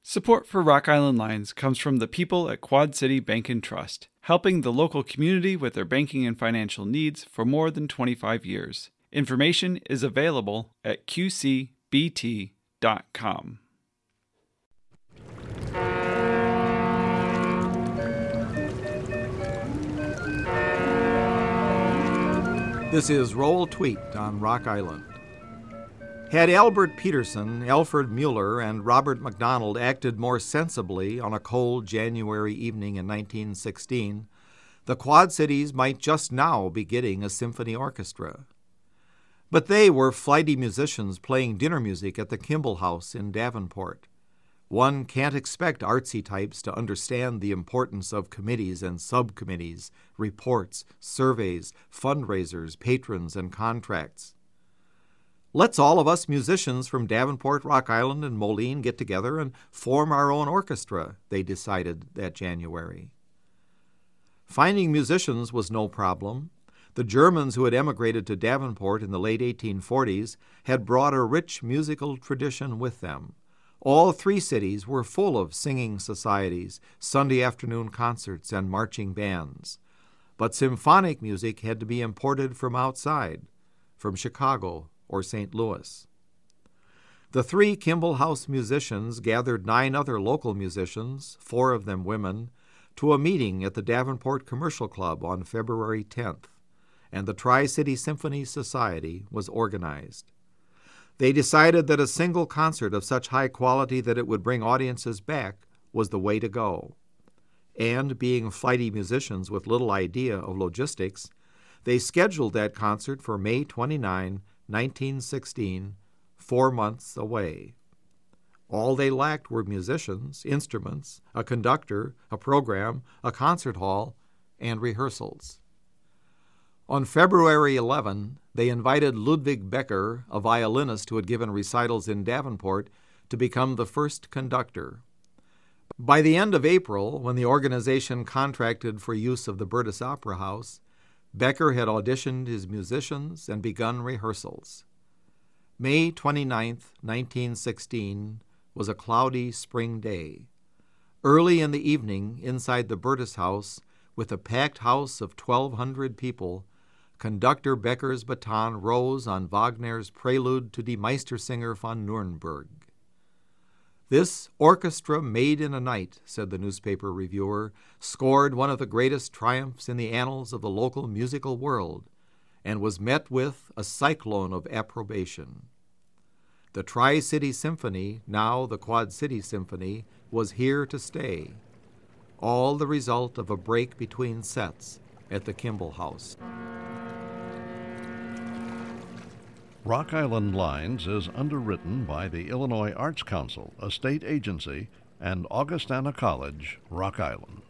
Support for Rock Island Lines comes from the people at Quad City Bank and Trust, helping the local community with their banking and financial needs for more than 25 years. Information is available at qcbt.com. This is Roll Tweet on Rock Island. Had Albert Peterson, Alfred Mueller, and Robert MacDonald acted more sensibly on a cold January evening in 1916, the Quad Cities might just now be getting a symphony orchestra. But they were flighty musicians playing dinner music at the Kimball House in Davenport. One can't expect artsy types to understand the importance of committees and subcommittees, reports, surveys, fundraisers, patrons, and contracts. Let's all of us musicians from Davenport, Rock Island, and Moline get together and form our own orchestra, they decided that January. Finding musicians was no problem. The Germans who had emigrated to Davenport in the late 1840s had brought a rich musical tradition with them. All three cities were full of singing societies, Sunday afternoon concerts, and marching bands. But symphonic music had to be imported from outside, from Chicago or St. Louis. The three Kimball House musicians gathered 9 other local musicians, 4 of them women, to a meeting at the Davenport Commercial Club on February 10th, and the Tri-City Symphony Society was organized. They decided that a single concert of such high quality that it would bring audiences back was the way to go. And, being flighty musicians with little idea of logistics, they scheduled that concert for May 29, 1916, 4 months away. All they lacked were musicians, instruments, a conductor, a program, a concert hall, and rehearsals. On February 11, they invited Ludwig Becker, a violinist who had given recitals in Davenport, to become the first conductor. By the end of April, when the organization contracted for use of the Bertus Opera House, Becker had auditioned his musicians and begun rehearsals. May 29, 1916, was a cloudy spring day. Early in the evening, inside the Bertus House, with a packed house of 1,200 people, conductor Becker's baton rose on Wagner's Prelude to Die Meistersinger von Nuremberg. "This orchestra made in a night," said the newspaper reviewer, "scored one of the greatest triumphs in the annals of the local musical world, and was met with a cyclone of approbation." The Tri-City Symphony, now the Quad City Symphony, was here to stay, all the result of a break between sets at the Kimball House. Rock Island Lines is underwritten by the Illinois Arts Council, a state agency, and Augustana College, Rock Island.